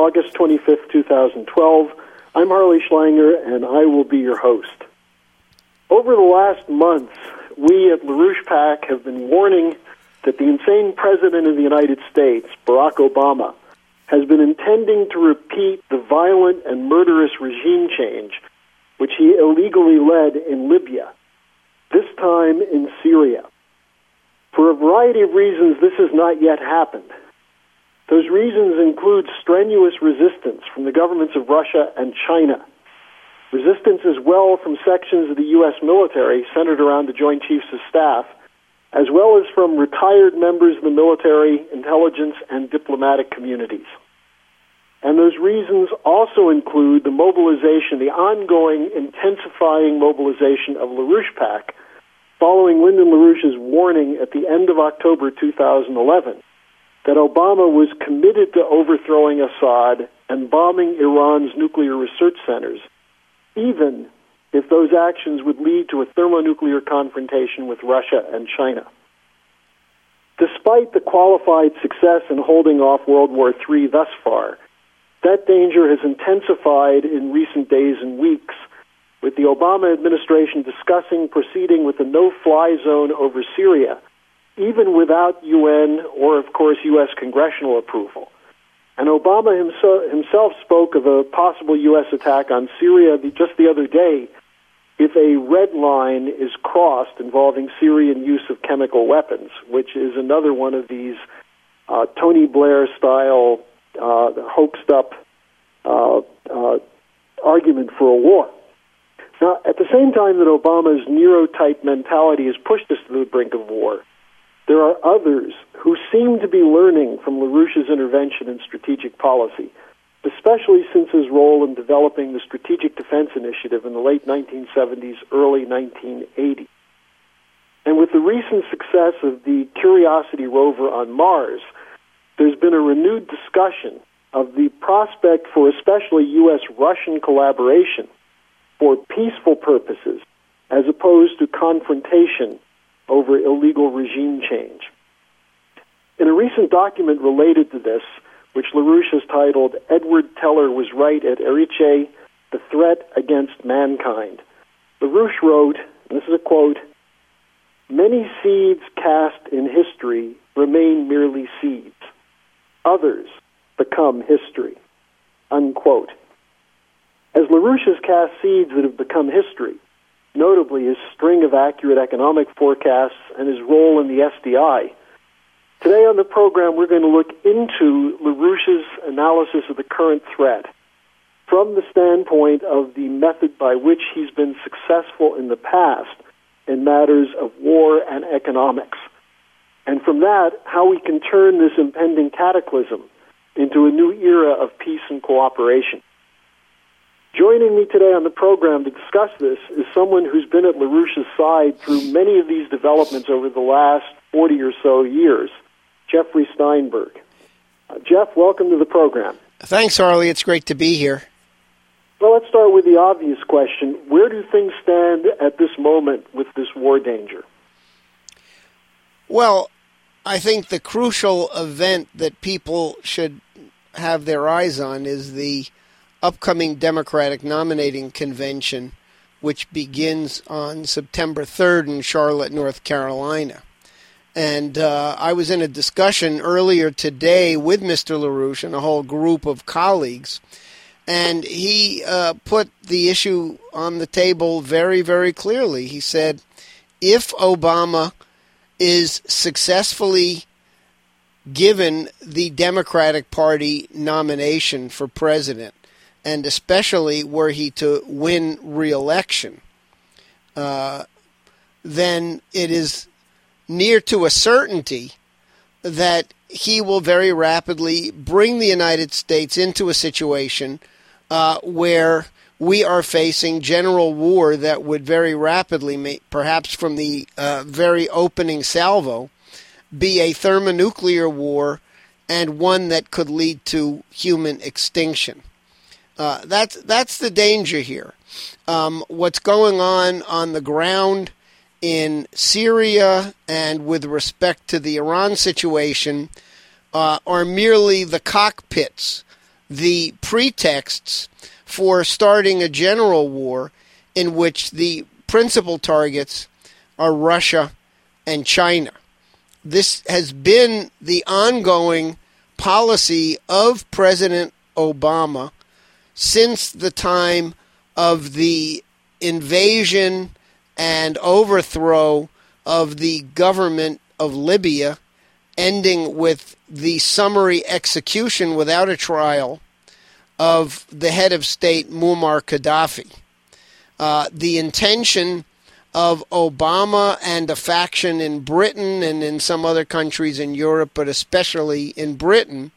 August 25th, 2012. I'm Harley Schlanger, and I will be your host. Over the last months, we at LaRouche PAC have been warning that the insane President of the United States, Barack Obama, has been intending to repeat the violent and murderous regime change which he illegally led in Libya, this time in Syria. For a variety of reasons, this has not yet happened. Those reasons include strenuous resistance from the governments of Russia and China, resistance as well from sections of the U.S. military centered around the Joint Chiefs of Staff, as well as from retired members of the military, intelligence, and diplomatic communities. And those reasons also include the mobilization, the ongoing, intensifying mobilization of LaRouche PAC, following Lyndon LaRouche's warning at the end of October 2011 that Obama was committed to overthrowing Assad and bombing Iran's nuclear research centers, even if those actions would lead to a thermonuclear confrontation with Russia and China. Despite the qualified success in holding off World War III thus far, that danger has intensified in recent days and weeks, with the Obama administration discussing proceeding with a no-fly zone over Syria, even without UN or, of course, U.S. congressional approval. And Obama himself spoke of a possible U.S. attack on Syria just the other day if a red line is crossed involving Syrian use of chemical weapons, which is another one of these Tony Blair-style hoaxed-up argument for a war. Now, at the same time that Obama's Nero-type mentality has pushed us to the brink of war, there are others who seem to be learning from LaRouche's intervention in strategic policy, especially since his role in developing the Strategic Defense Initiative in the late 1970s, early 1980s. And with the recent success of the Curiosity rover on Mars, there's been a renewed discussion of the prospect for especially U.S.-Russian collaboration for peaceful purposes as opposed to confrontation over illegal regime change. In a recent document related to this, which LaRouche has titled Edward Teller Was Right at Erice, The Threat Against Mankind, LaRouche wrote, and this is a quote, "Many seeds cast in history remain merely seeds. Others become history," unquote. As LaRouche has cast seeds that have become history, notably his string of accurate economic forecasts and his role in the SDI, today on the program we're going to look into LaRouche's analysis of the current threat from the standpoint of the method by which he's been successful in the past in matters of war and economics. And from that, how we can turn this impending cataclysm into a new era of peace and cooperation. Joining me today on the program to discuss this is someone who's been at LaRouche's side through many of these developments over the last 40 or so years, Jeffrey Steinberg. Jeff, welcome to the program. Thanks, Harley. It's great to be here. Well, let's start with the obvious question. Where do things stand at this moment with this war danger? Well, I think the crucial event that people should have their eyes on is the upcoming Democratic nominating convention, which begins on September 3rd in Charlotte, North Carolina. And I was in a discussion earlier today with Mr. LaRouche and a whole group of colleagues, and he put the issue on the table very, very clearly. He said, if Obama is successfully given the Democratic Party nomination for president, and especially were he to win re-election, then it is near to a certainty that he will very rapidly bring the United States into a situation where we are facing general war that would very rapidly, perhaps from the very opening salvo, be a thermonuclear war and one that could lead to human extinction. That's the danger here. What's going on the ground in Syria and with respect to the Iran situation are merely the cockpits the pretexts for starting a general war in which the principal targets are Russia and China. This has been the ongoing policy of President Obama since the time of the invasion and overthrow of the government of Libya, ending with the summary execution without a trial of the head of state, Muammar Gaddafi. The intention of Obama and a faction in Britain and in some other countries in Europe, but especially in Britain,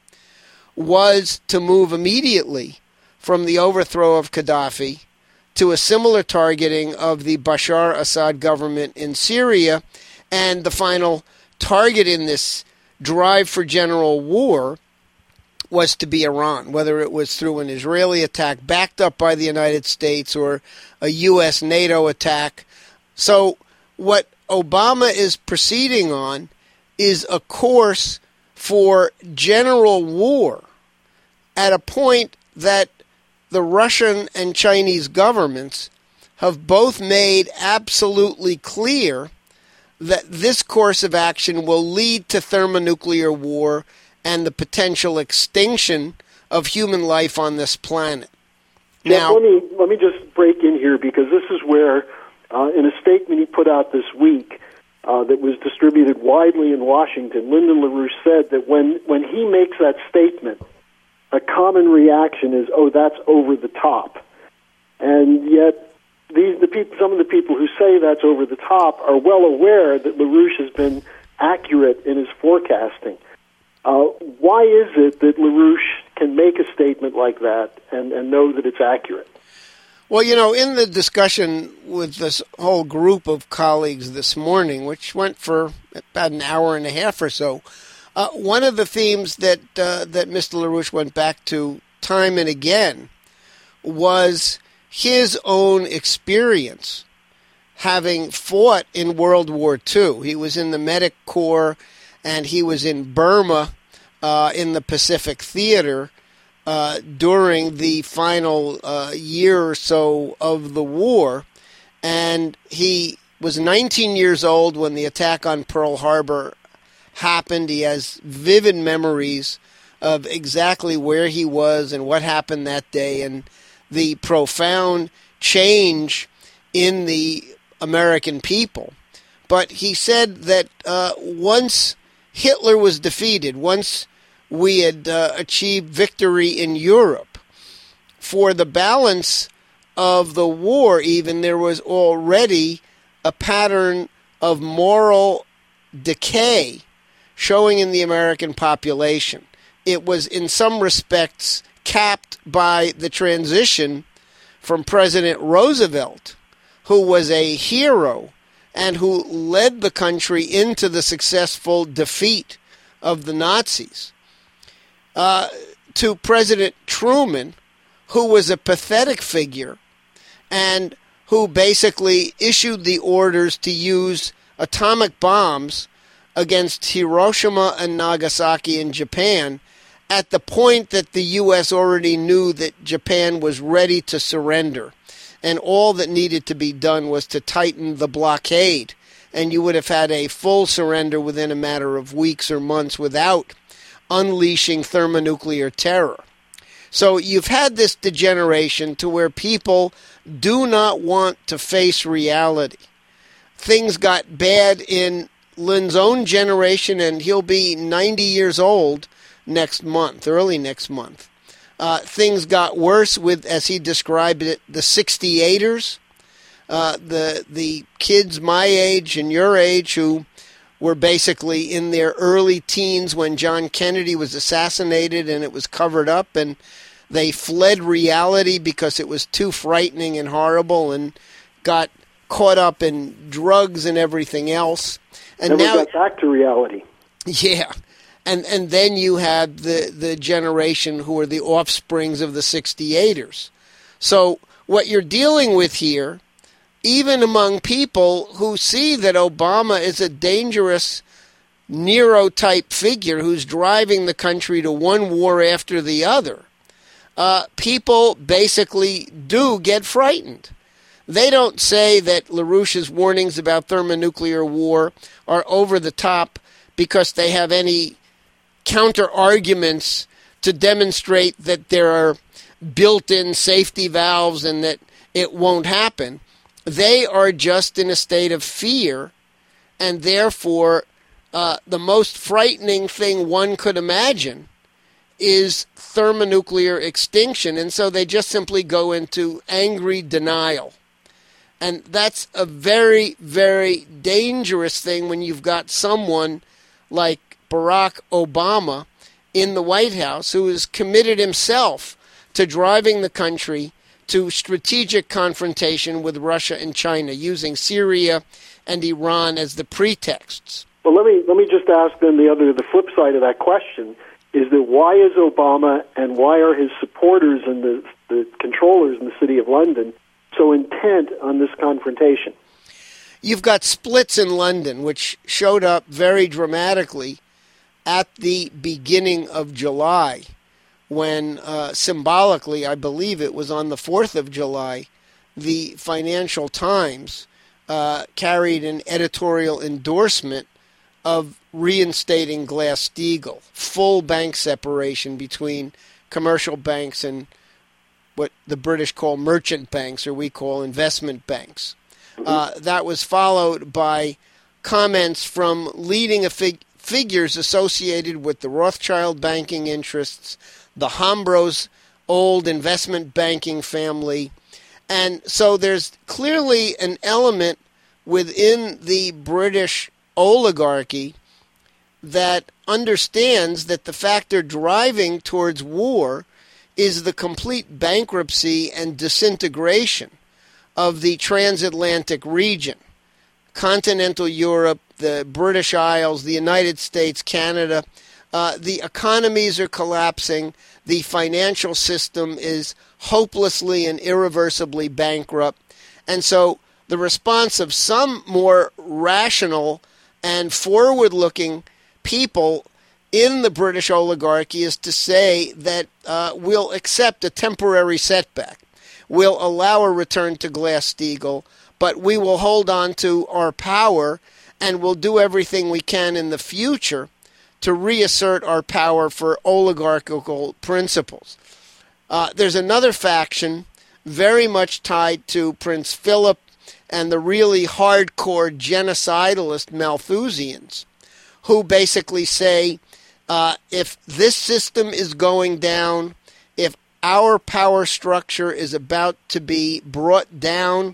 was to move immediately from the overthrow of Gaddafi to a similar targeting of the Bashar Assad government in Syria, and the final target in this drive for general war was to be Iran, whether it was through an Israeli attack backed up by the United States or a U.S. NATO attack. So what Obama is proceeding on is a course for general war at a point that the Russian and Chinese governments have both made absolutely clear that this course of action will lead to thermonuclear war and the potential extinction of human life on this planet. Now, let me just break in here, because this is where, in a statement he put out this week that was distributed widely in Washington, Lyndon LaRouche said that when he makes that statement, a common reaction is, "Oh, that's over the top," and yet some of the people who say that's over the top are well aware that LaRouche has been accurate in his forecasting. Why is it that LaRouche can make a statement like that and know that it's accurate? Well, in the discussion with this whole group of colleagues this morning, which went for about an hour and a half or so, one of the themes that Mr. LaRouche went back to time and again was his own experience having fought in World War II. He was in the Medic Corps, and he was in Burma in the Pacific Theater during the final year or so of the war. And he was 19 years old when the attack on Pearl Harbor happened. He has vivid memories of exactly where he was and what happened that day and the profound change in the American people. But he said that once Hitler was defeated, once we had achieved victory in Europe, for the balance of the war even, there was already a pattern of moral decay showing in the American population. It was in some respects capped by the transition from President Roosevelt, who was a hero and who led the country into the successful defeat of the Nazis, to President Truman, who was a pathetic figure and who basically issued the orders to use atomic bombs against Hiroshima and Nagasaki in Japan at the point that the U.S. already knew that Japan was ready to surrender. And all that needed to be done was to tighten the blockade, and you would have had a full surrender within a matter of weeks or months without unleashing thermonuclear terror. So you've had this degeneration to where people do not want to face reality. Things got bad in Lynn's own generation, and he'll be 90 years old next month, early next month. Things got worse with, as he described it, the 68ers, the kids my age and your age who were basically in their early teens when John Kennedy was assassinated and it was covered up, and they fled reality because it was too frightening and horrible and got caught up in drugs and everything else. And never now got back to reality. Yeah. And then you had the generation who are the offsprings of the 68ers. So what you're dealing with here, even among people who see that Obama is a dangerous Nero-type figure who's driving the country to one war after the other, people basically do get frightened. They don't say that LaRouche's warnings about thermonuclear war are over the top because they have any counter-arguments to demonstrate that there are built-in safety valves and that it won't happen. They are just in a state of fear, and therefore the most frightening thing one could imagine is thermonuclear extinction, and so they just simply go into angry denial. And that's a very, very dangerous thing when you've got someone like Barack Obama in the White House who has committed himself to driving the country to strategic confrontation with Russia and China, using Syria and Iran as the pretexts. Well, let me just ask then the flip side of that question is that why is Obama and why are his supporters and the controllers in the City of London so intent on this confrontation? You've got splits in London, which showed up very dramatically at the beginning of July, when symbolically, I believe it was on the 4th of July, the Financial Times carried an editorial endorsement of reinstating Glass-Steagall, full bank separation between commercial banks and what the British call merchant banks, or we call investment banks. That was followed by comments from leading figures associated with the Rothschild banking interests, the Hambros old investment banking family. And so there's clearly an element within the British oligarchy that understands that the factor driving towards war is the complete bankruptcy and disintegration of the transatlantic region. Continental Europe, the British Isles, the United States, Canada, the economies are collapsing. The financial system is hopelessly and irreversibly bankrupt. And so the response of some more rational and forward-looking people in the British oligarchy is to say that we'll accept a temporary setback. We'll allow a return to Glass-Steagall, but we will hold on to our power and we'll do everything we can in the future to reassert our power for oligarchical principles. There's another faction very much tied to Prince Philip and the really hardcore genocidalist Malthusians, who basically say, if this system is going down, if our power structure is about to be brought down,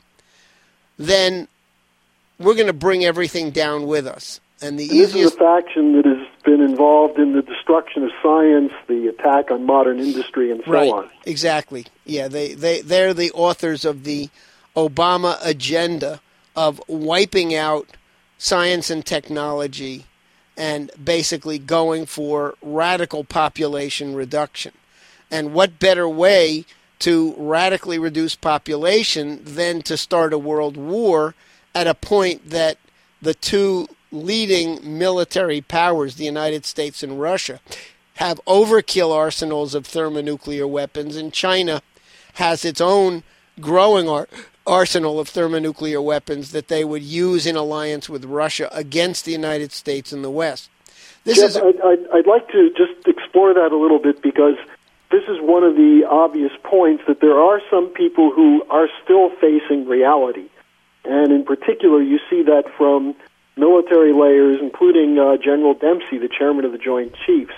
then we're going to bring everything down with us. And this is a faction that has been involved in the destruction of science, the attack on modern industry, and so on. Exactly. Yeah, they're the authors of the Obama agenda of wiping out science and technology and basically going for radical population reduction. And what better way to radically reduce population than to start a world war at a point that the two leading military powers, the United States and Russia, have overkill arsenals of thermonuclear weapons, and China has its own growing arsenal of thermonuclear weapons that they would use in alliance with Russia against the United States and the West. Jeff, I'd like to just explore that a little bit, because this is one of the obvious points that there are some people who are still facing reality. And in particular, you see that from military layers, including General Dempsey, the chairman of the Joint Chiefs.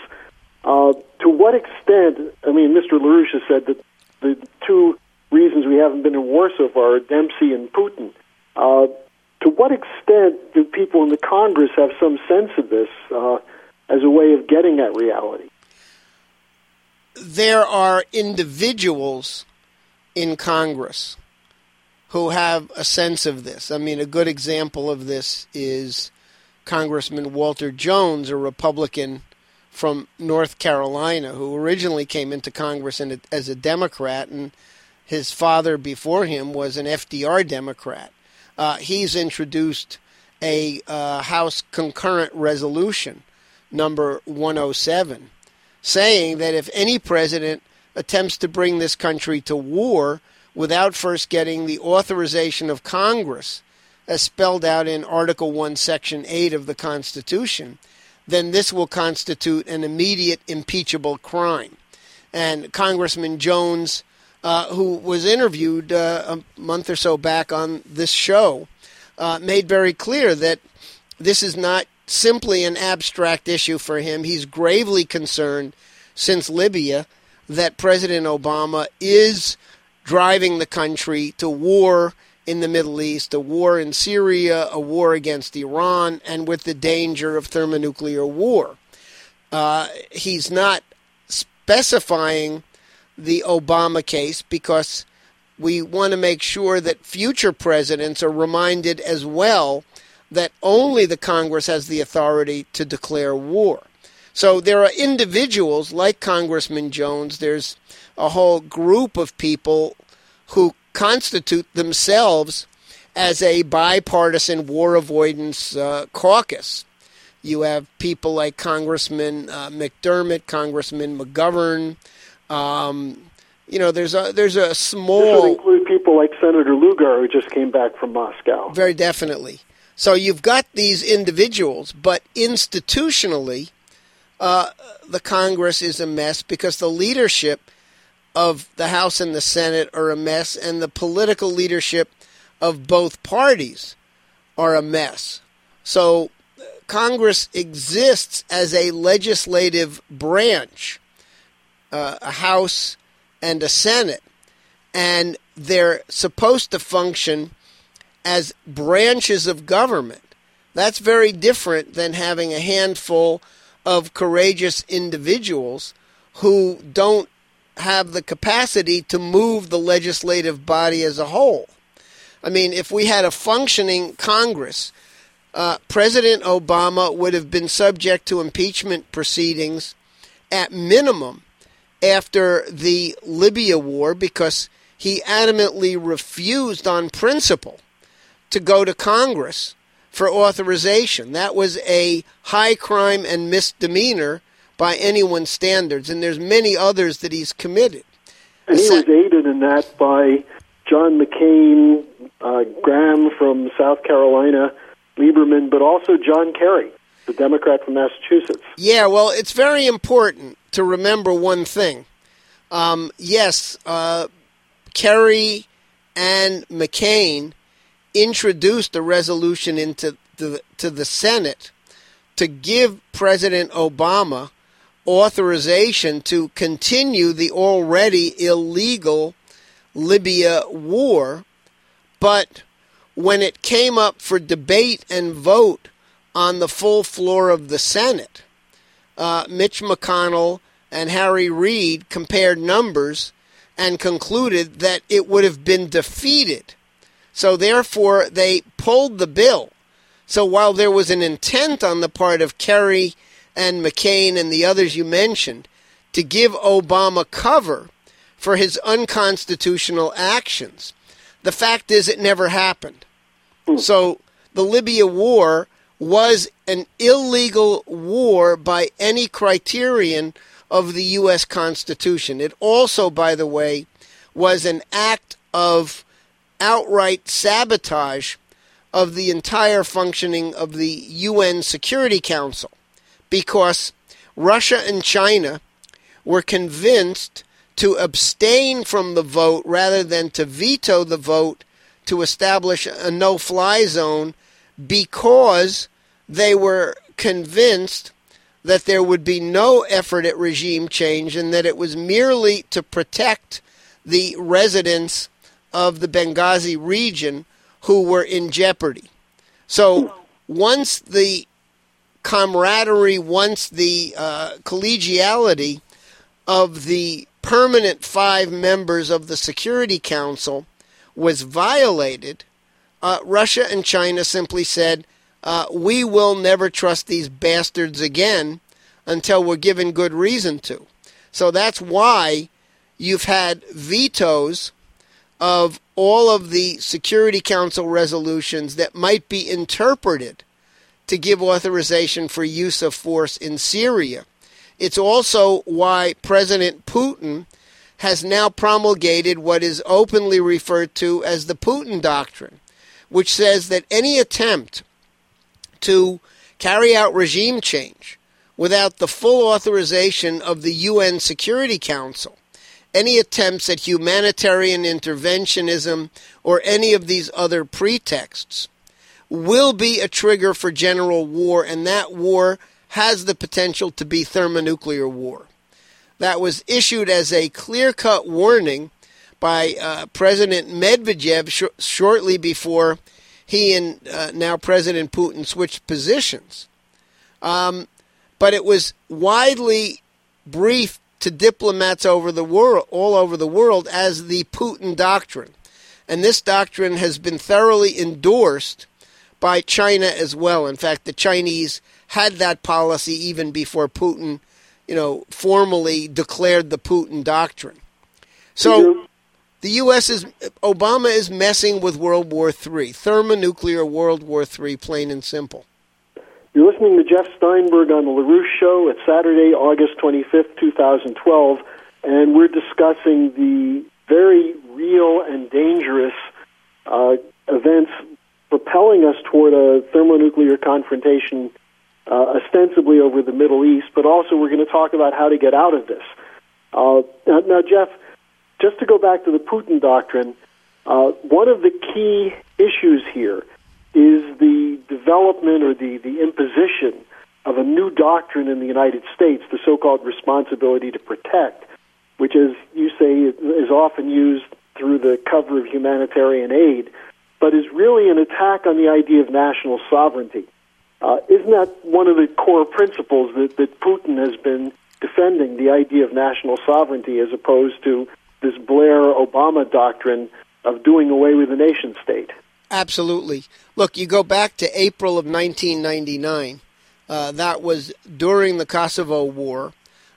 To what extent, I mean, Mr. LaRouche has said that the two reasons we haven't been in war so far are Dempsey and Putin. To what extent do people in the Congress have some sense of this as a way of getting at reality? There are individuals in Congress who have a sense of this. I mean, a good example of this is Congressman Walter Jones, a Republican from North Carolina, who originally came into Congress as a Democrat, and his father before him was an FDR Democrat. He's introduced a House concurrent resolution, number 107, saying that if any president attempts to bring this country to war without first getting the authorization of Congress, as spelled out in Article 1, Section 8 of the Constitution, then this will constitute an immediate impeachable crime. And Congressman Jones, who was interviewed a month or so back on this show, made very clear that this is not simply an abstract issue for him. He's gravely concerned since Libya that President Obama is driving the country to war in the Middle East, a war in Syria, a war against Iran, and with the danger of thermonuclear war. He's not specifying the Obama case because we want to make sure that future presidents are reminded as well that only the Congress has the authority to declare war. So there are individuals like Congressman Jones. There's a whole group of people who constitute themselves as a bipartisan war avoidance caucus. You have people like Congressman McDermott, Congressman McGovern. There's a small. This would include people like Senator Lugar, who just came back from Moscow. Very definitely. So you've got these individuals, but institutionally, the Congress is a mess because the leadership of the House and the Senate are a mess, and the political leadership of both parties are a mess. So Congress exists as a legislative branch, a House and a Senate, and they're supposed to function as branches of government. That's very different than having a handful of courageous individuals who don't have the capacity to move the legislative body as a whole. I mean, if we had a functioning Congress, President Obama would have been subject to impeachment proceedings at minimum after the Libya war because he adamantly refused on principle to go to Congress for authorization. That was a high crime and misdemeanor by anyone's standards, and there's many others that he's committed. And he was aided in that by John McCain, Graham from South Carolina, Lieberman, but also John Kerry, the Democrat from Massachusetts. Yeah, well, it's very important to remember one thing. Kerry and McCain introduced a resolution into the Senate to give President Obama authorization to continue the already illegal Libya war, but when it came up for debate and vote on the full floor of the Senate, Mitch McConnell and Harry Reid compared numbers and concluded that it would have been defeated. So therefore, they pulled the bill. So while there was an intent on the part of Kerry and McCain and the others you mentioned to give Obama cover for his unconstitutional actions, the fact is it never happened. So the Libya war was an illegal war by any criterion of the U.S. Constitution. It also, by the way, was an act of outright sabotage of the entire functioning of the UN Security Council, because Russia and China were convinced to abstain from the vote rather than to veto the vote to establish a no-fly zone, because they were convinced that there would be no effort at regime change and that it was merely to protect the residents of the Benghazi region who were in jeopardy. So once the camaraderie, once the collegiality of the permanent 5 members of the Security Council was violated, Russia and China simply said, we will never trust these bastards again until we're given good reason to. So that's why you've had vetoes of all of the Security Council resolutions that might be interpreted to give authorization for use of force in Syria. It's also why President Putin has now promulgated what is openly referred to as the Putin Doctrine, which says that any attempt to carry out regime change without the full authorization of the UN Security Council, any attempts at humanitarian interventionism or any of these other pretexts will be a trigger for general war, and that war has the potential to be thermonuclear war. That was issued as a clear-cut warning by President Medvedev shortly before he and now President Putin switched positions. But it was widely briefed to diplomats all over the world as the Putin Doctrine. And this doctrine has been thoroughly endorsed by China as well. In fact, the Chinese had that policy even before Putin, formally declared the Putin Doctrine. So the Obama is messing with World War III, thermonuclear World War III, plain and simple. You're listening to Jeff Steinberg on the LaRouche Show. It's Saturday, August 25th, 2012, and we're discussing the very real and dangerous events propelling us toward a thermonuclear confrontation, ostensibly over the Middle East, but also we're going to talk about how to get out of this. Now, Jeff, just to go back to the Putin Doctrine, one of the key issues here is the development or the imposition of a new doctrine in the United States, the so-called responsibility to protect, which, as you say, is often used through the cover of humanitarian aid, but is really an attack on the idea of national sovereignty. Isn't that one of the core principles that Putin has been defending, the idea of national sovereignty, as opposed to this Blair-Obama doctrine of doing away with the nation state? Absolutely. Look, you go back to April of 1999. That was during the Kosovo War.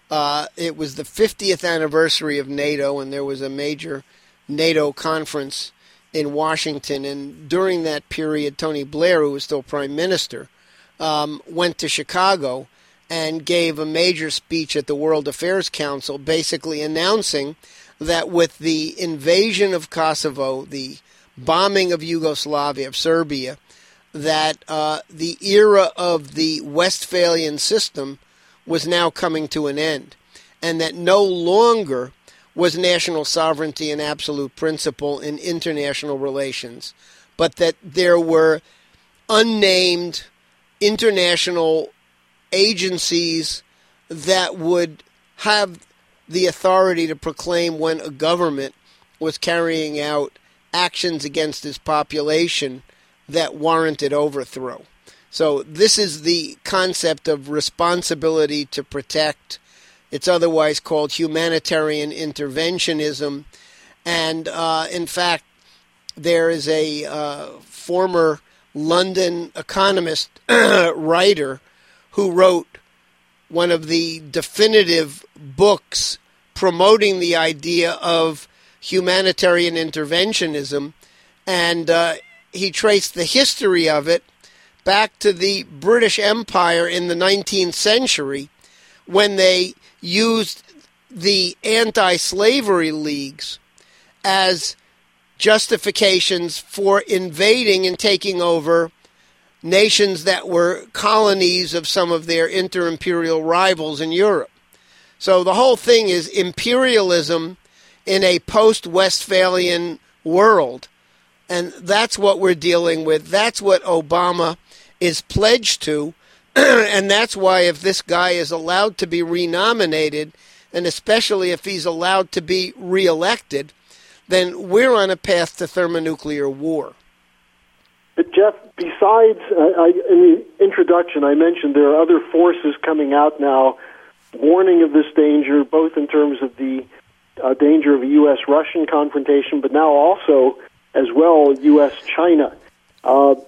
It was the 50th anniversary of NATO, and there was a major NATO conference in Washington. And during that period, Tony Blair, who was still prime minister, went to Chicago and gave a major speech at the World Affairs Council, basically announcing that with the invasion of Kosovo, the bombing of Yugoslavia, of Serbia, that the era of the Westphalian system was now coming to an end, and that no longer was national sovereignty an absolute principle in international relations, but that there were unnamed international agencies that would have the authority to proclaim when a government was carrying out actions against its population that warranted overthrow. So this is the concept of responsibility to protect. It's otherwise called humanitarian interventionism. And in fact, there is a former London economist writer who wrote one of the definitive books promoting the idea of humanitarian interventionism, and he traced the history of it back to the British Empire in the 19th century when they used the anti-slavery leagues as justifications for invading and taking over nations that were colonies of some of their inter-imperial rivals in Europe. So the whole thing is imperialism in a post-Westphalian world. And that's what we're dealing with. That's what Obama is pledged to. And that's why if this guy is allowed to be renominated, and especially if he's allowed to be reelected, then we're on a path to thermonuclear war. But Jeff, besides, in the introduction, I mentioned there are other forces coming out now warning of this danger, both in terms of the danger of a U.S.-Russian confrontation, but now also, as well, U.S.-China. To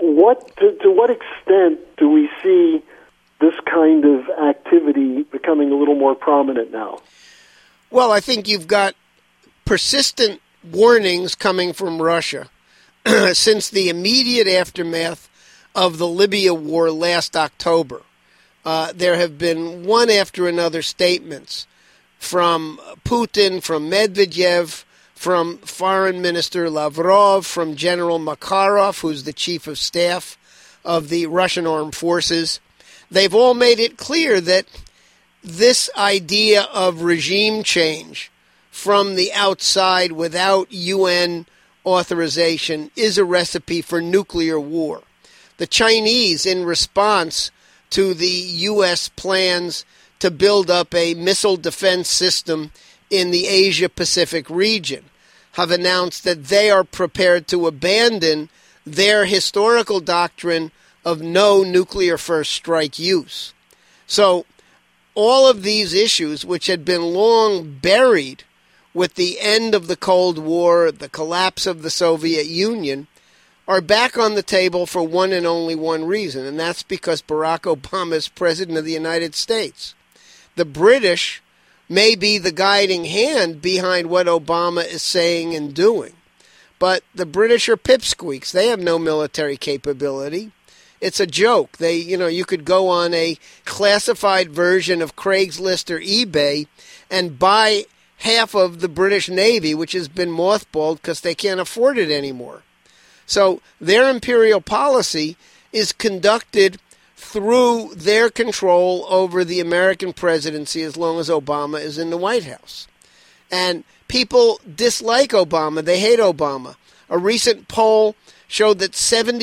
what extent do we see this kind of activity becoming a little more prominent now? Well, I think you've got persistent warnings coming from Russia since the immediate aftermath of the Libya war last October. There have been one after another statements from Putin, from Medvedev, from Foreign Minister Lavrov, from General Makarov, who's the chief of staff of the Russian armed forces. They've all made it clear that this idea of regime change from the outside without UN authorization is a recipe for nuclear war. The Chinese, in response to the U.S. plans to build up a missile defense system in the Asia-Pacific region, have announced that they are prepared to abandon their historical doctrine of no nuclear first strike use. So all of these issues, which had been long buried with the end of the Cold War, the collapse of the Soviet Union, are back on the table for one and only one reason, and that's because Barack Obama is President of the United States. The British may be the guiding hand behind what Obama is saying and doing, but the British are pipsqueaks. They have no military capability. It's a joke. You could go on a classified version of Craigslist or eBay and buy half of the British Navy, which has been mothballed because they can't afford it anymore. So their imperial policy is conducted through their control over the American presidency as long as Obama is in the White House. And people dislike Obama. They hate Obama. A recent poll showed that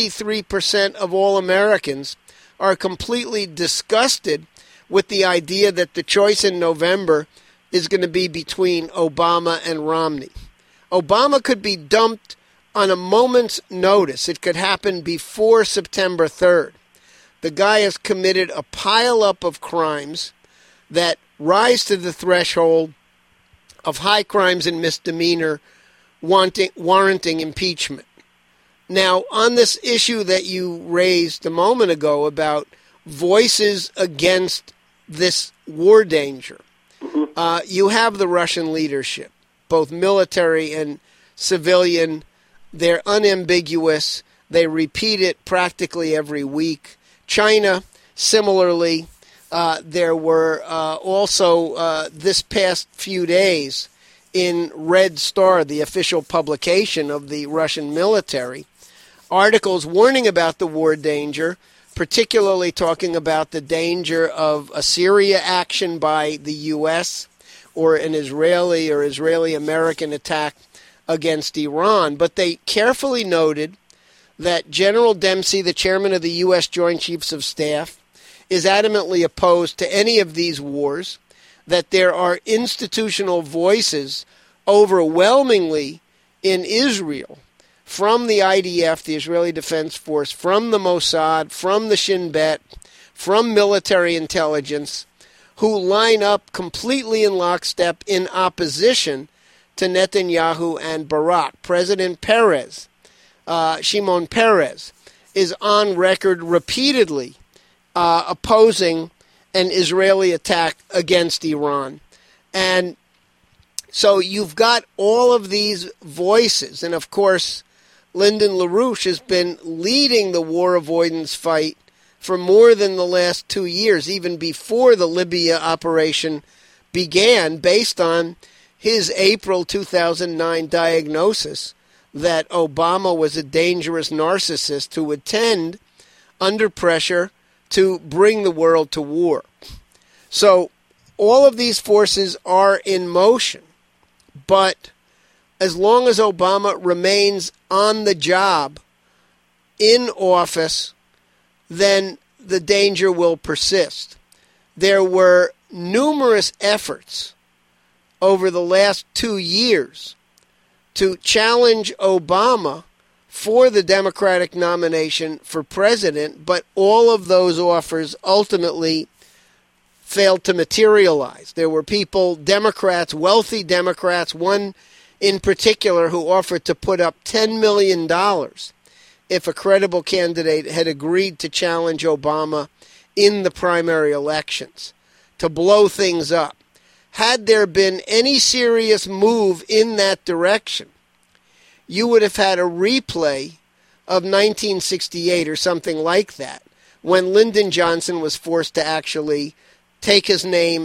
73% of all Americans are completely disgusted with the idea that the choice in November is going to be between Obama and Romney. Obama could be dumped on a moment's notice. It could happen before September 3rd. The guy has committed a pile-up of crimes that rise to the threshold of high crimes and misdemeanor warranting impeachment. Now, on this issue that you raised a moment ago about voices against this war danger, you have the Russian leadership, both military and civilian. They're unambiguous. They repeat it practically every week. China, similarly, there were also this past few days in Red Star, the official publication of the Russian military, articles warning about the war danger, particularly talking about the danger of a Syria action by the U.S. or an Israeli or Israeli-American attack against Iran. But they carefully noted that General Dempsey, the chairman of the U.S. Joint Chiefs of Staff, is adamantly opposed to any of these wars, that there are institutional voices overwhelmingly in Israel from the IDF, the Israeli Defense Force, from the Mossad, from the Shin Bet, from military intelligence, who line up completely in lockstep in opposition to Netanyahu and Barak. President Peres, Shimon Peres, is on record repeatedly opposing an Israeli attack against Iran. And so you've got all of these voices. And of course, Lyndon LaRouche has been leading the war avoidance fight for more than the last 2 years, even before the Libya operation began, based on his April 2009 diagnosis that Obama was a dangerous narcissist who would tend, under pressure, to bring the world to war. So all of these forces are in motion, but as long as Obama remains on the job, in office, then the danger will persist. There were numerous efforts over the last 2 years to challenge Obama for the Democratic nomination for president, but all of those offers ultimately failed to materialize. There were people, Democrats, wealthy Democrats, one in particular who offered to put up $10 million if a credible candidate had agreed to challenge Obama in the primary elections, to blow things up. Had there been any serious move in that direction, you would have had a replay of 1968 or something like that, when Lyndon Johnson was forced to actually take his name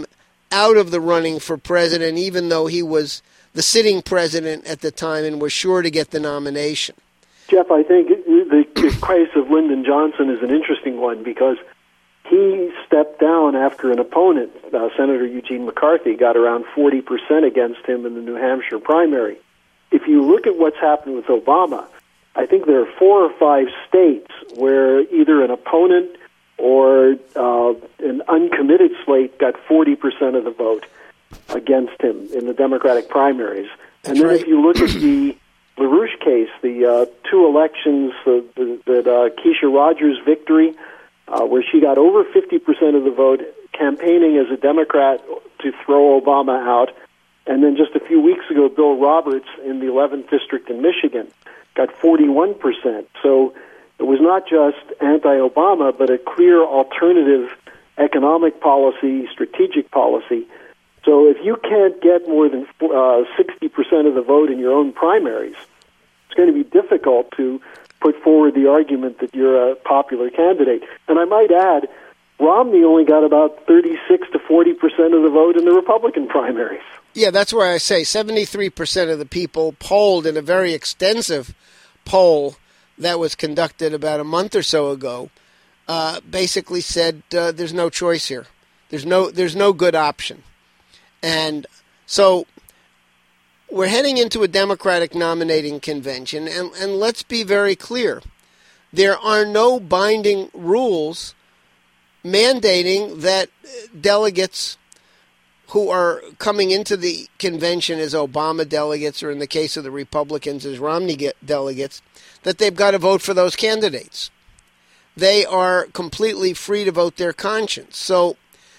out of the running for president, even though he was the sitting president at the time and was sure to get the nomination. Jeff, I think the case of Lyndon Johnson is an interesting one because he stepped down after an opponent, Senator Eugene McCarthy, got around 40% against him in the New Hampshire primary. If you look at what's happened with Obama, I think there are 4 or 5 states where either an opponent or an uncommitted slate got 40% of the vote against him in the Democratic primaries. And then if you look at the LaRouche case, the 2 elections, that Keisha Rogers' victory, where she got over 50% of the vote, campaigning as a Democrat to throw Obama out. And then just a few weeks ago, Bill Roberts in the 11th District in Michigan got 41%. So it was not just anti-Obama, but a clear alternative economic policy, strategic policy. So if you can't get more than 60% of the vote in your own primaries, it's going to be difficult to put forward the argument that you're a popular candidate. And I might add, Romney only got about 36 to 40% of the vote in the Republican primaries. Yeah, that's why I say 73% of the people polled in a very extensive poll that was conducted about a month or so ago basically said there's no choice here. There's no good option. And so we're heading into a Democratic nominating convention, and let's be very clear. There are no binding rules mandating that delegates who are coming into the convention as Obama delegates, or in the case of the Republicans as Romney delegates, that they've got to vote for those candidates. They are completely free to vote their conscience. So,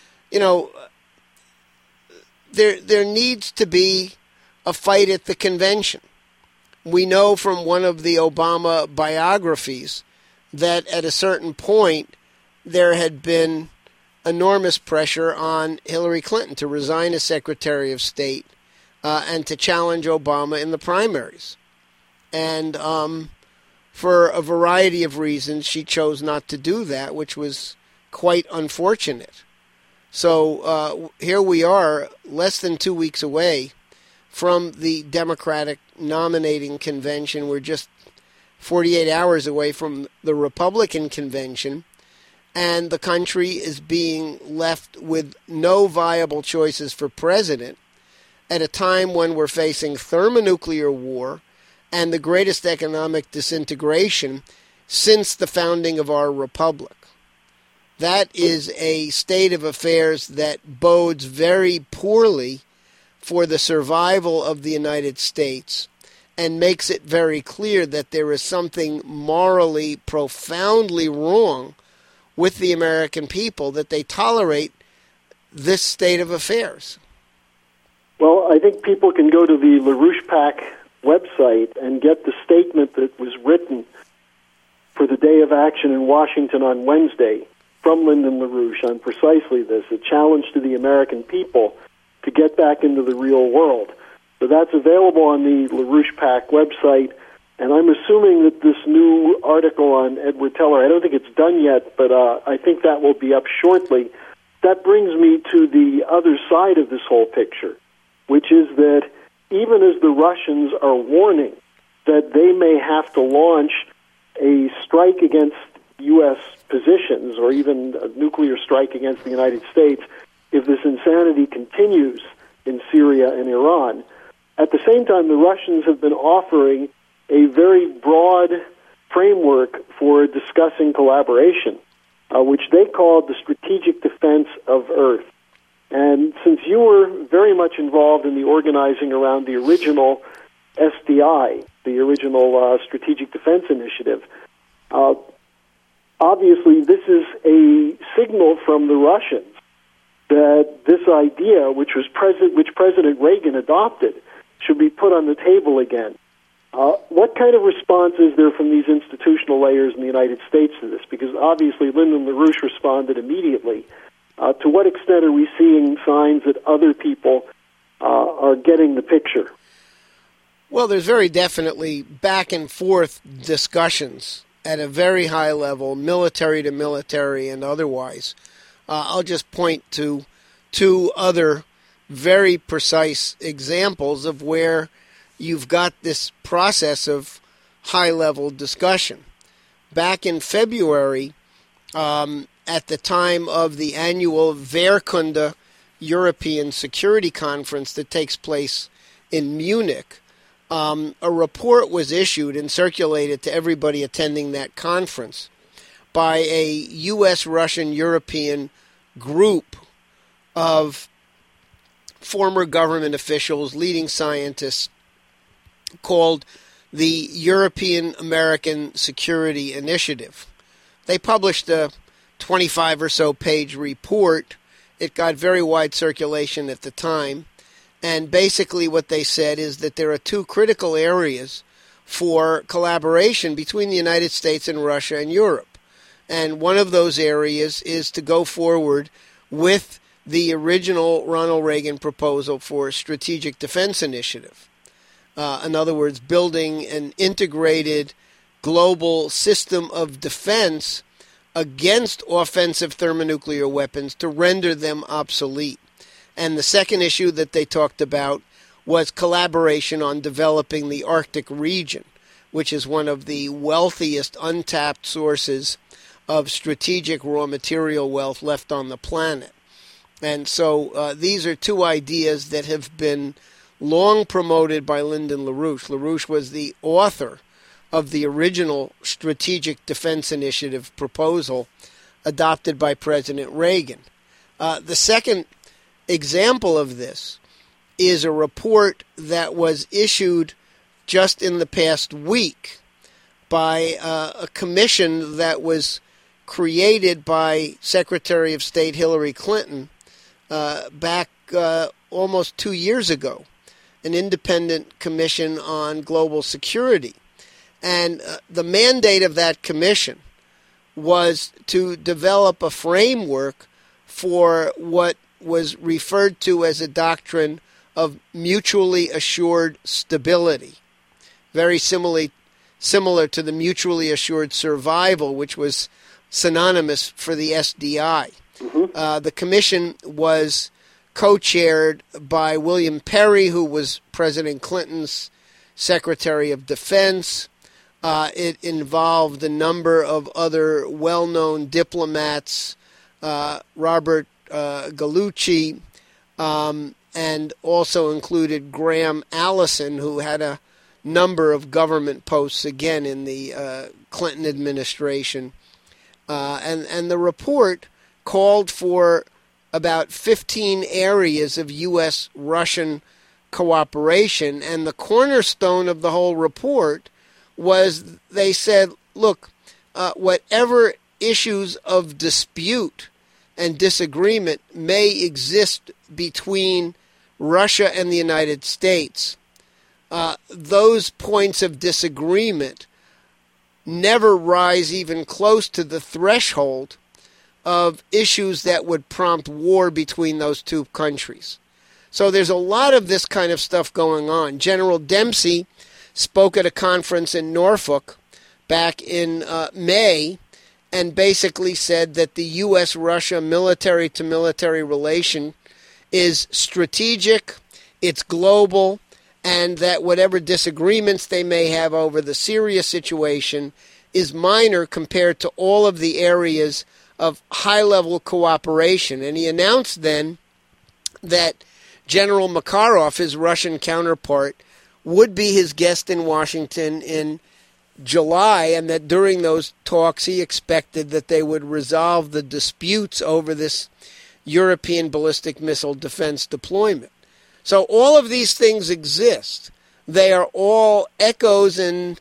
there needs to be a fight at the convention. We know from one of the Obama biographies that at a certain point there had been enormous pressure on Hillary Clinton to resign as Secretary of State and to challenge Obama in the primaries. And for a variety of reasons, she chose not to do that, which was quite unfortunate. So here we are, less than 2 weeks away from the Democratic nominating convention. We're just 48 hours away from the Republican convention, and the country is being left with no viable choices for president at a time when we're facing thermonuclear war and the greatest economic disintegration since the founding of our republic. That is a state of affairs that bodes very poorly for the survival of the United States and makes it very clear that there is something morally profoundly wrong with the American people, that they tolerate this state of affairs. Well, I think people can go to the LaRouche PAC website and get the statement that was written for the Day of Action in Washington on Wednesday from Lyndon LaRouche on precisely this, a challenge to the American people to get back into the real world. So that's available on the LaRouche PAC website, and I'm assuming that this new article on Edward Teller, I don't think it's done yet, but I think that will be up shortly. That brings me to the other side of this whole picture, which is that even as the Russians are warning that they may have to launch a strike against U.S. positions or even a nuclear strike against the United States if this insanity continues in Syria and Iran, at the same time the Russians have been offering a very broad framework for discussing collaboration, which they called the Strategic Defense of Earth. And since you were very much involved in the organizing around the original SDI, the original Strategic Defense Initiative, obviously this is a signal from the Russians that this idea, which President Reagan adopted, should be put on the table again. What kind of response is there from these institutional layers in the United States to this? Because obviously Lyndon LaRouche responded immediately. To what extent are we seeing signs that other people are getting the picture? Well, there's very definitely back and forth discussions at a very high level, military to military and otherwise. I'll just point to two other very precise examples of where you've got this process of high-level discussion. Back in February, at the time of the annual Wehrkunde European Security Conference that takes place in Munich, a report was issued and circulated to everybody attending that conference by a U.S., Russian, European group of former government officials, leading scientists, called the European American Security Initiative. They published a 25 or so page report. It got very wide circulation at the time. And basically what they said is that there are two critical areas for collaboration between the United States and Russia and Europe. And one of those areas is to go forward with the original Ronald Reagan proposal for a strategic defense initiative. In other words, building an integrated global system of defense against offensive thermonuclear weapons to render them obsolete. And the second issue that they talked about was collaboration on developing the Arctic region, which is one of the wealthiest untapped sources of strategic raw material wealth left on the planet. And so these are two ideas that have been long promoted by Lyndon LaRouche. LaRouche was the author of the original Strategic Defense Initiative proposal adopted by President Reagan. The second example of this is a report that was issued just in the past week by a commission that was created by Secretary of State Hillary Clinton back almost 2 years ago, an independent commission on global security. And the mandate of that commission was to develop a framework for what was referred to as a doctrine of mutually assured stability, very similar to the mutually assured survival, which was synonymous for the SDI. Mm-hmm. The commission was co-chaired by William Perry, who was President Clinton's Secretary of Defense. It involved a number of other well-known diplomats, Robert Gallucci, and also included Graham Allison, who had a number of government posts, again, in the Clinton administration. And the report called for about 15 areas of U.S.-Russian cooperation, and the cornerstone of the whole report was they said, look, whatever issues of dispute and disagreement may exist between Russia and the United States, those points of disagreement never rise even close to the threshold of issues that would prompt war between those two countries. So there's a lot of this kind of stuff going on. General Dempsey spoke at a conference in Norfolk back in May and basically said that the U.S.-Russia military-to-military relation is strategic, it's global, and that whatever disagreements they may have over the Syria situation is minor compared to all of the areas of high-level cooperation. And he announced then that General Makarov, his Russian counterpart, would be his guest in Washington in July, and that during those talks he expected that they would resolve the disputes over this European ballistic missile defense deployment. So all of these things exist. They are all echoes and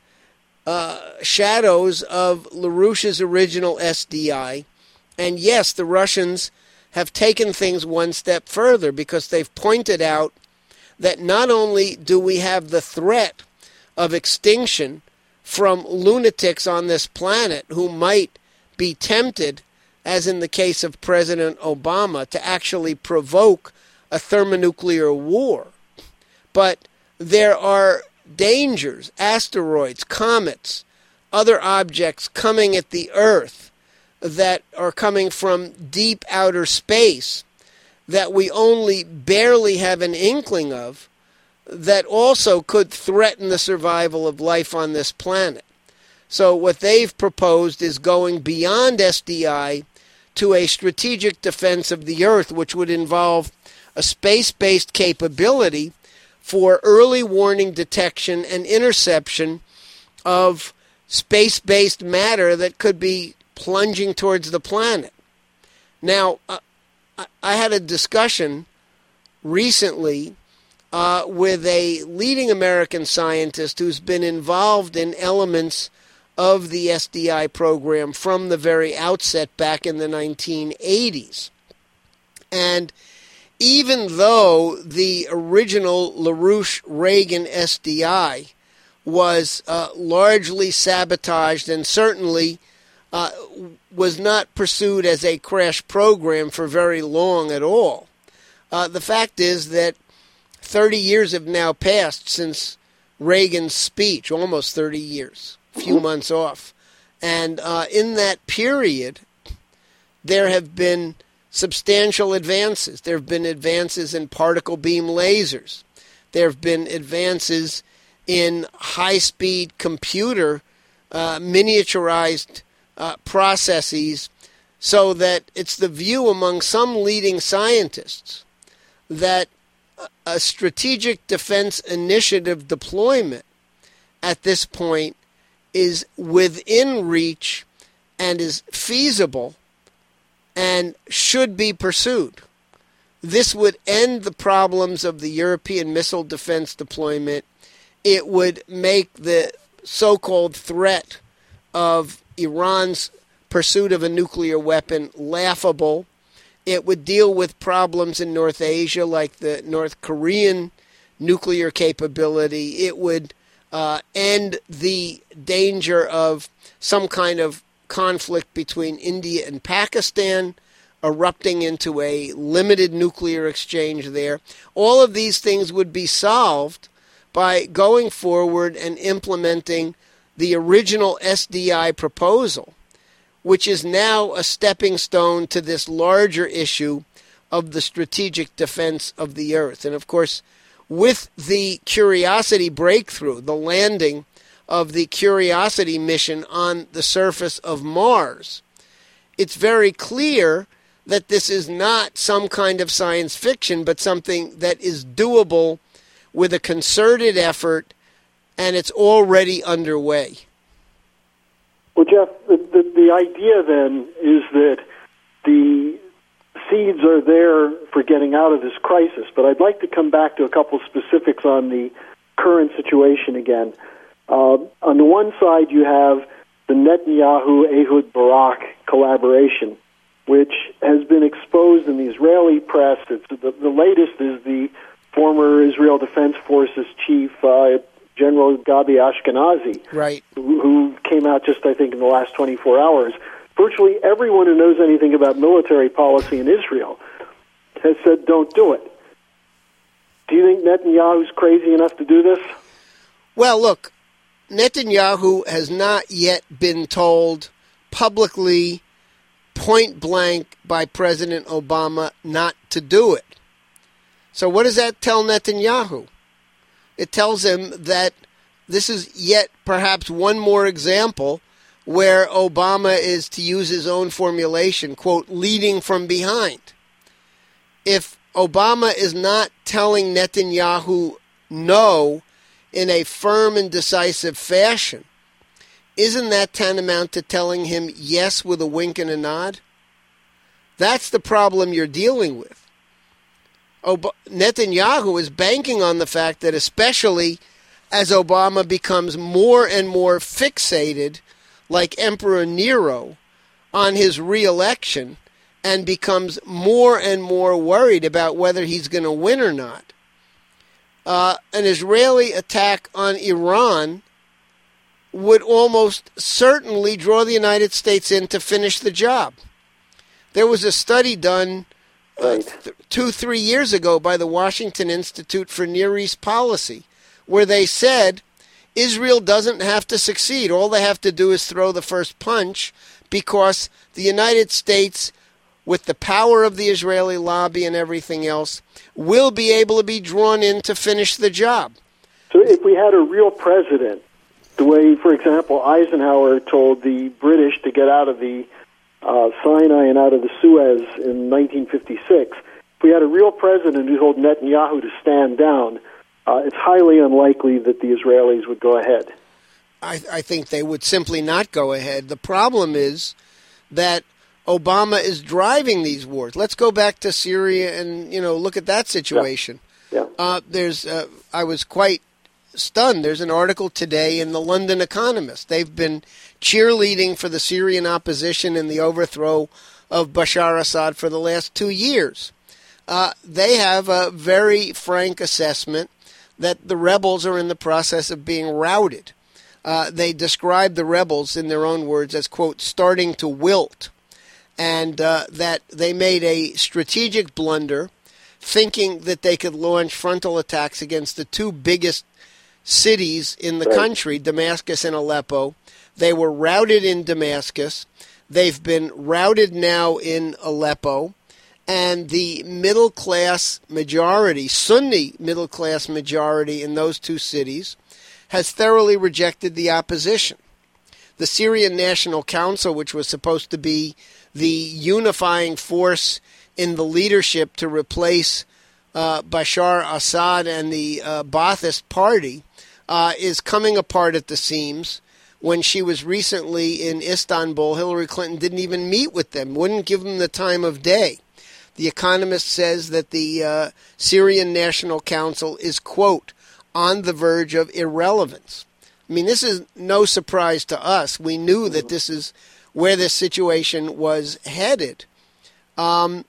shadows of LaRouche's original SDI. And yes, the Russians have taken things one step further because they've pointed out that not only do we have the threat of extinction from lunatics on this planet who might be tempted, as in the case of President Obama, to actually provoke a thermonuclear war, but there are dangers, asteroids, comets, other objects coming at the Earth that are coming from deep outer space that we only barely have an inkling of that also could threaten the survival of life on this planet. So what they've proposed is going beyond SDI to a strategic defense of the Earth, which would involve a space-based capability for early warning detection and interception of space-based matter that could be plunging towards the planet. Now, I had a discussion recently with a leading American scientist who's been involved in elements of the SDI program from the very outset back in the 1980s. And even though the original LaRouche-Reagan SDI was largely sabotaged and certainly was not pursued as a crash program for very long at all, the fact is that 30 years have now passed since Reagan's speech, almost 30 years, a few months off. And in that period, there have been substantial advances. There have been advances in particle beam lasers. There have been advances in high-speed computer miniaturized processes, so that it's the view among some leading scientists that a strategic defense initiative deployment at this point is within reach and is feasible and should be pursued. This would end the problems of the European missile defense deployment. It would make the so-called threat of Iran's pursuit of a nuclear weapon laughable. It would deal with problems in North Asia like the North Korean nuclear capability. It would end the danger of some kind of conflict between India and Pakistan erupting into a limited nuclear exchange there. All of these things would be solved by going forward and implementing the original SDI proposal, which is now a stepping stone to this larger issue of the strategic defense of the Earth. And of course, with the Curiosity breakthrough, the landing of the Curiosity mission on the surface of Mars, it's very clear that this is not some kind of science fiction, but something that is doable with a concerted effort, and it's already underway. Well, Jeff, the idea then is that the seeds are there for getting out of this crisis, but I'd like to come back to a couple specifics on the current situation again. On the one side, you have the Netanyahu-Ehud Barak collaboration, which has been exposed in the Israeli press. The latest is the former Israel Defense Forces chief, General Gabi Ashkenazi, right, who came out just, I think, in the last 24 hours. Virtually everyone who knows anything about military policy in Israel has said, don't do it. Do you think Netanyahu's crazy enough to do this? Well, look, Netanyahu has not yet been told publicly, point blank, by President Obama not to do it. So what does that tell Netanyahu? It tells him that this is yet perhaps one more example where Obama is, to use his own formulation, quote, leading from behind. If Obama is not telling Netanyahu no in a firm and decisive fashion, isn't that tantamount to telling him yes with a wink and a nod? That's the problem you're dealing with. Netanyahu is banking on the fact that, especially as Obama becomes more and more fixated, like Emperor Nero, on his re-election and becomes more and more worried about whether he's going to win or not. An Israeli attack on Iran would almost certainly draw the United States in to finish the job. There was a study done 2-3 years ago by the Washington Institute for Near East Policy, where they said Israel doesn't have to succeed. All they have to do is throw the first punch, because the United States with the power of the Israeli lobby and everything else, will be able to be drawn in to finish the job. So if we had a real president, the way, for example, Eisenhower told the British to get out of the Sinai and out of the Suez in 1956, if we had a real president who told Netanyahu to stand down, it's highly unlikely that the Israelis would go ahead. I think they would simply not go ahead. The problem is that Obama is driving these wars. Let's go back to Syria and, look at that situation. Yeah. I was quite stunned. There's an article today in the London Economist. They've been cheerleading for the Syrian opposition in the overthrow of Bashar Assad for the last 2 years. They have a very frank assessment that the rebels are in the process of being routed. They describe the rebels, in their own words, as, quote, starting to wilt, and that they made a strategic blunder thinking that they could launch frontal attacks against the two biggest cities in the country, Damascus and Aleppo. They were routed in Damascus. They've been routed now in Aleppo. And the middle-class majority, Sunni middle-class majority in those two cities, has thoroughly rejected the opposition. The Syrian National Council, which was supposed to be the unifying force in the leadership to replace Bashar Assad and the Ba'athist Party, is coming apart at the seams. When she was recently in Istanbul, Hillary Clinton didn't even meet with them, wouldn't give them the time of day. The Economist says that the Syrian National Council is, quote, on the verge of irrelevance. I mean, this is no surprise to us. We knew that this is where this situation was headed. But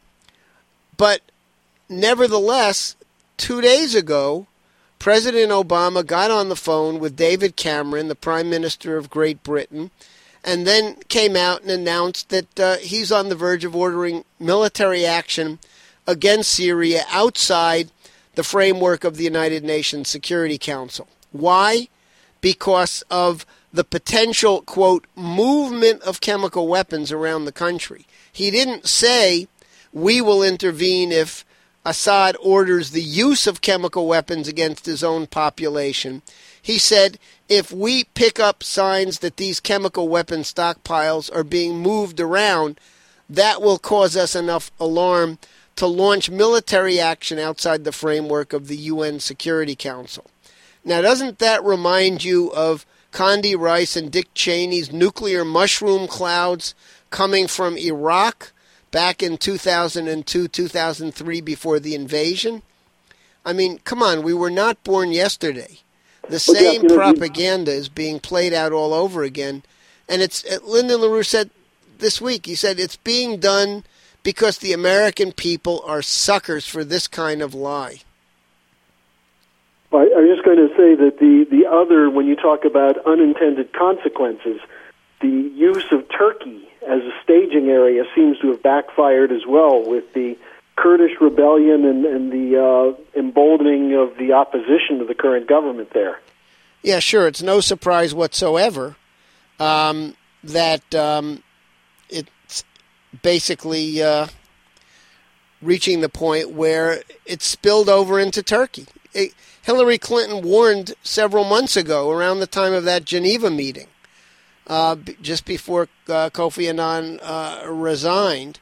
nevertheless, 2 days ago, President Obama got on the phone with David Cameron, the Prime Minister of Great Britain, and then came out and announced that he's on the verge of ordering military action against Syria outside the framework of the United Nations Security Council. Why? Because of the potential, quote, movement of chemical weapons around the country. He didn't say, we will intervene if Assad orders the use of chemical weapons against his own population. He said, if we pick up signs that these chemical weapon stockpiles are being moved around, that will cause us enough alarm to launch military action outside the framework of the UN Security Council. Now, doesn't that remind you of Condi Rice and Dick Cheney's nuclear mushroom clouds coming from Iraq back in 2002, 2003, before the invasion? I mean, come on, we were not born yesterday. The same propaganda is being played out all over again. And Lyndon LaRue said this week, he said it's being done because the American people are suckers for this kind of lie. I was just going to say that the other, when you talk about unintended consequences, the use of Turkey as a staging area seems to have backfired as well, with the Kurdish rebellion and the emboldening of the opposition to the current government there. Yeah, sure. It's no surprise whatsoever that it's basically reaching the point where it's spilled over into Turkey. Hillary Clinton warned several months ago, around the time of that Geneva meeting, just before Kofi Annan resigned,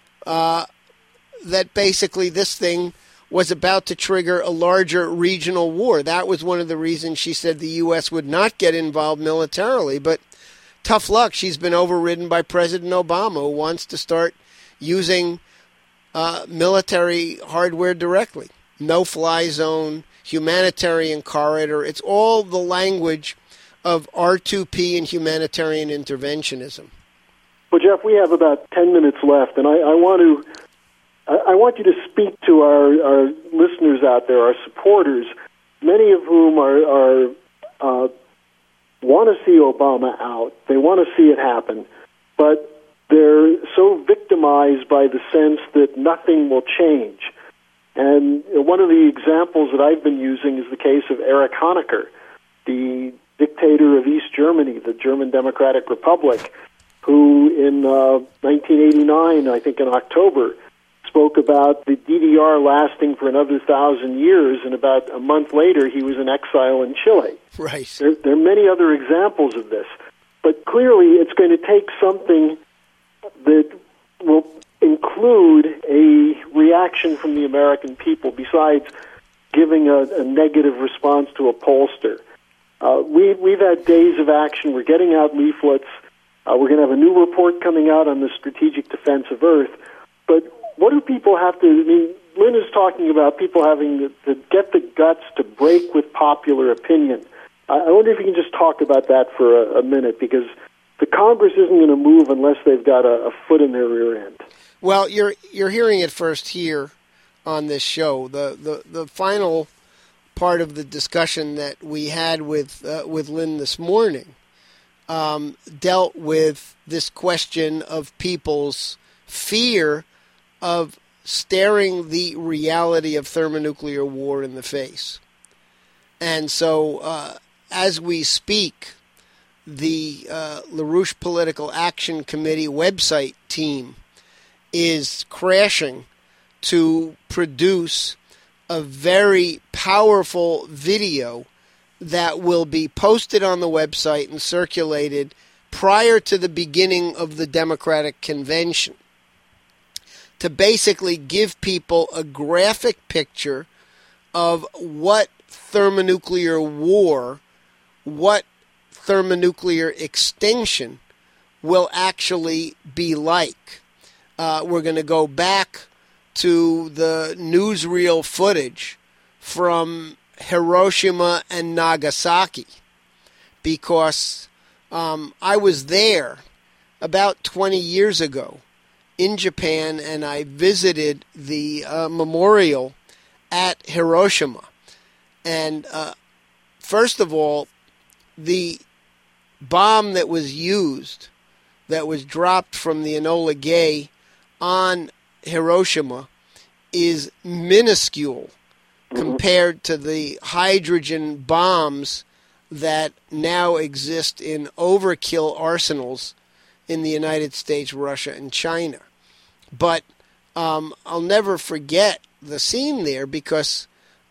that basically this thing was about to trigger a larger regional war. That was one of the reasons she said the U.S. would not get involved militarily. But tough luck, she's been overridden by President Obama, who wants to start using military hardware directly. No-fly zone, humanitarian corridor. It's all the language of R2P and humanitarian interventionism. Well, Jeff, we have about 10 minutes left, and I want you to speak to our listeners out there, our supporters, many of whom want to see Obama out. They want to see it happen, but they're so victimized by the sense that nothing will change. And one of the examples that I've been using is the case of Erich Honecker, the dictator of East Germany, the German Democratic Republic, who in 1989, I think in October, spoke about the DDR lasting for another 1,000 years, and about a month later, he was in exile in Chile. Right. There are many other examples of this, but clearly it's going to take something that will include a reaction from the American people besides giving a negative response to a pollster. We've had days of action. We're getting out leaflets. We're going to have a new report coming out on the strategic defense of Earth. But what do people have to, I mean, Lynn is talking about people having to get the guts to break with popular opinion. I wonder if you can just talk about that for a minute, because the Congress isn't going to move unless they've got a foot in their rear end. Well, you're hearing it first here on this show. The final part of the discussion that we had with Lynn this morning dealt with this question of people's fear of staring the reality of thermonuclear war in the face. And so as we speak, the LaRouche Political Action Committee website team is crashing to produce a very powerful video that will be posted on the website and circulated prior to the beginning of the Democratic Convention, to basically give people a graphic picture of what thermonuclear war, what thermonuclear extinction will actually be like. We're going to go back to the newsreel footage from Hiroshima and Nagasaki, because I was there about 20 years ago in Japan, and I visited the memorial at Hiroshima. And first of all, the bomb that was used, that was dropped from the Enola Gay on Hiroshima, is minuscule compared to the hydrogen bombs that now exist in overkill arsenals in the United States, Russia, and China. But I'll never forget the scene there, because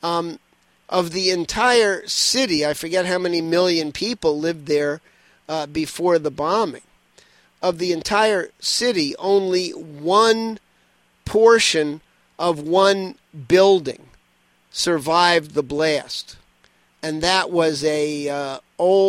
of the entire city, I forget how many million people lived there before the bombing. Of the entire city, only one portion of one building survived the blast, and that was an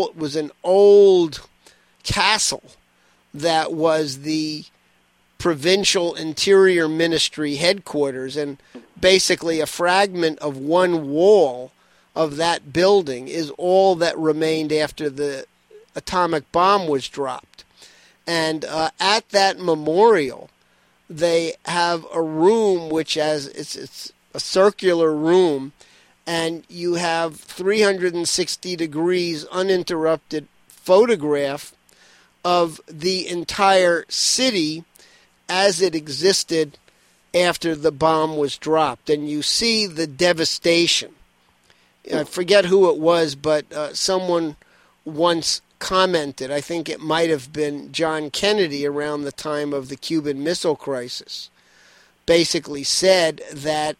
old castle that was the Provincial Interior Ministry headquarters, and basically a fragment of one wall of that building is all that remained after the atomic bomb was dropped. And at that memorial, they have a room which has it's a circular room, and you have 360 degrees uninterrupted photograph of the entire city as it existed after the bomb was dropped. And you see the devastation. I forget who it was, but someone once commented, I think it might have been John Kennedy around the time of the Cuban Missile Crisis, basically said that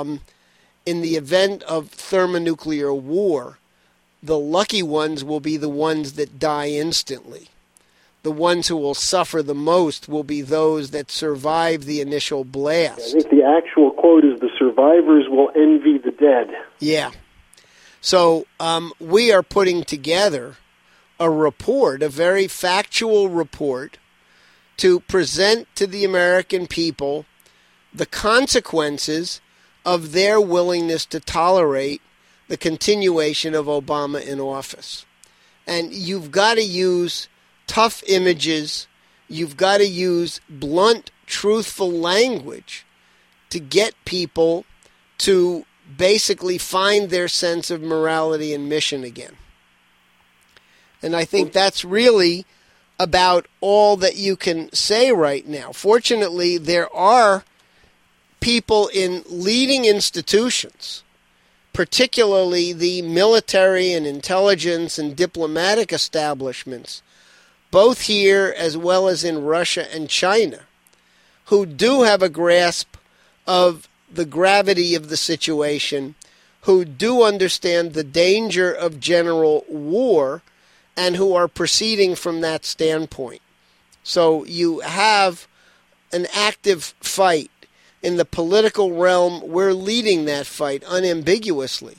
in the event of thermonuclear war, the lucky ones will be the ones that die instantly. The ones who will suffer the most will be those that survive the initial blast. I think the actual quote is, the survivors will envy the dead. Yeah. So we are putting together a report, a very factual report, to present to the American people the consequences of their willingness to tolerate the continuation of Obama in office. And you've got to use tough images, you've got to use blunt, truthful language to get people to basically find their sense of morality and mission again. And I think that's really about all that you can say right now. Fortunately, there are people in leading institutions, particularly the military and intelligence and diplomatic establishments, both here as well as in Russia and China, who do have a grasp of the gravity of the situation, who do understand the danger of general war, and who are proceeding from that standpoint. So you have an active fight. In the political realm, we're leading that fight unambiguously.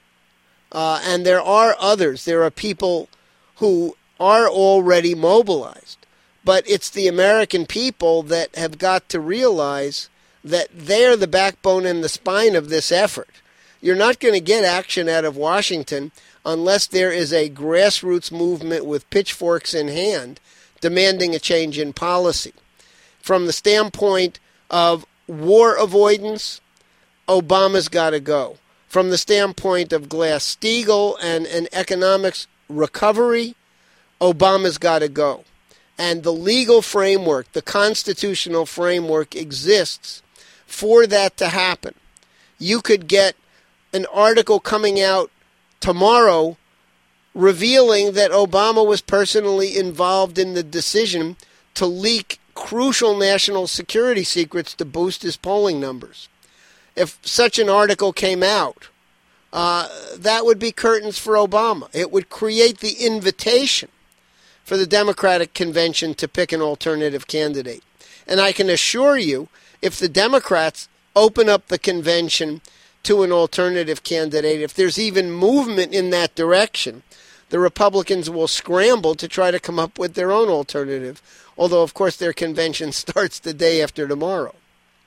And there are others. There are people who are already mobilized. But it's the American people that have got to realize that they're the backbone and the spine of this effort. You're not going to get action out of Washington unless there is a grassroots movement with pitchforks in hand demanding a change in policy. From the standpoint of war avoidance, Obama's got to go. From the standpoint of Glass-Steagall and an economics recovery, Obama's got to go. And the legal framework, the constitutional framework exists for that to happen. You could get an article coming out tomorrow revealing that Obama was personally involved in the decision to leak crucial national security secrets to boost his polling numbers. If such an article came out, that would be curtains for Obama. It would create the invitation for the Democratic convention to pick an alternative candidate. And I can assure you, if the Democrats open up the convention to an alternative candidate, if there's even movement in that direction, the Republicans will scramble to try to come up with their own alternative, although, of course, their convention starts the day after tomorrow.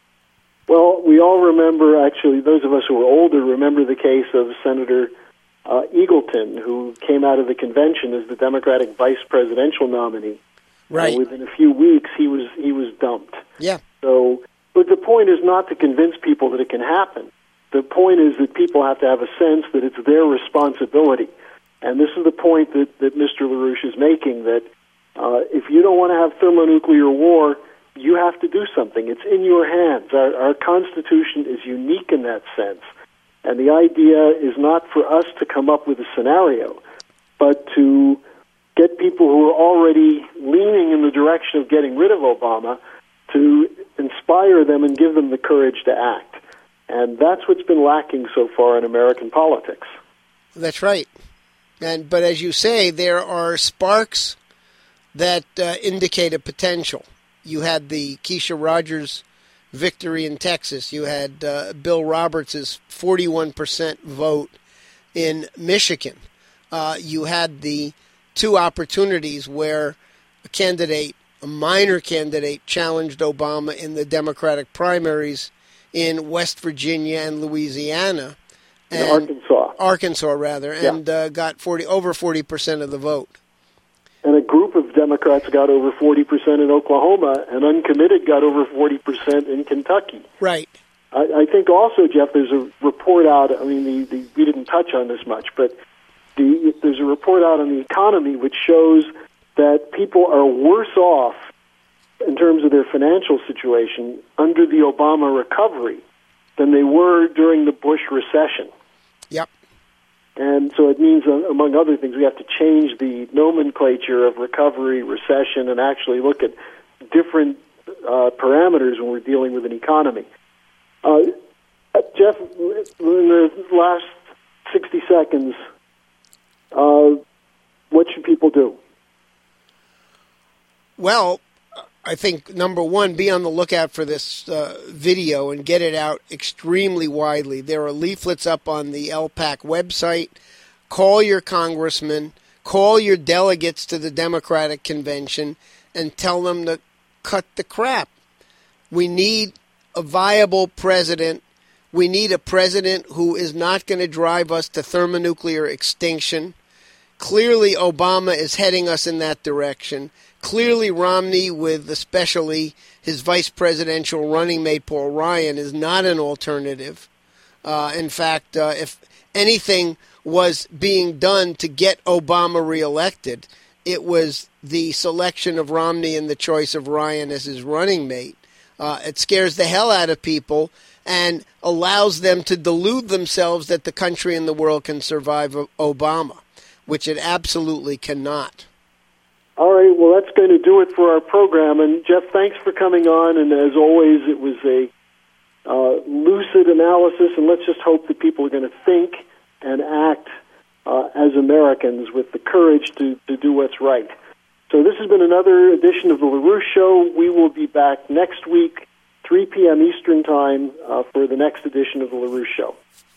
Well, we all remember, actually, those of us who are older remember the case of Senator Eagleton, who came out of the convention as the Democratic vice presidential nominee. Right. Within a few weeks, he was dumped. Yeah. So, but the point is not to convince people that it can happen. The point is that people have to have a sense that it's their responsibility. And this is the point that Mr. LaRouche is making, that if you don't want to have thermonuclear war, you have to do something. It's in your hands. Our Constitution is unique in that sense. And the idea is not for us to come up with a scenario, but to get people who are already leaning in the direction of getting rid of Obama to inspire them and give them the courage to act. And that's what's been lacking so far in American politics. That's right. But as you say, there are sparks that indicate a potential. You had the Keisha Rogers victory in Texas. You had Bill Roberts' 41% vote in Michigan. You had the two opportunities where a minor candidate, challenged Obama in the Democratic primaries in West Virginia and Louisiana. And Arkansas, and got over 40% of the vote. And a group of Democrats got over 40% in Oklahoma, and uncommitted got over 40% in Kentucky. Right. I think also, Jeff, there's a report out, I mean, we didn't touch on this much, but there's a report out on the economy which shows that people are worse off in terms of their financial situation under the Obama recovery than they were during the Bush recession. Yep. And so it means, among other things, we have to change the nomenclature of recovery, recession, and actually look at different parameters when we're dealing with an economy. Jeff, in the last 60 seconds, what should people do? Well, I think, number one, be on the lookout for this video and get it out extremely widely. There are leaflets up on the LPAC website. Call your congressman, call your delegates to the Democratic convention, and tell them to cut the crap. We need a viable president. We need a president who is not going to drive us to thermonuclear extinction. Clearly, Obama is heading us in that direction. Clearly, Romney, with especially his vice presidential running mate, Paul Ryan, is not an alternative. In fact, if anything was being done to get Obama reelected, it was the selection of Romney and the choice of Ryan as his running mate. It scares the hell out of people and allows them to delude themselves that the country and the world can survive Obama, which it absolutely cannot. All right, well, that's going to do it for our program. And, Jeff, thanks for coming on. And, as always, it was a lucid analysis, and let's just hope that people are going to think and act as Americans with the courage to do what's right. So this has been another edition of The LaRouche Show. We will be back next week, 3 p.m. Eastern Time, for the next edition of The LaRouche Show.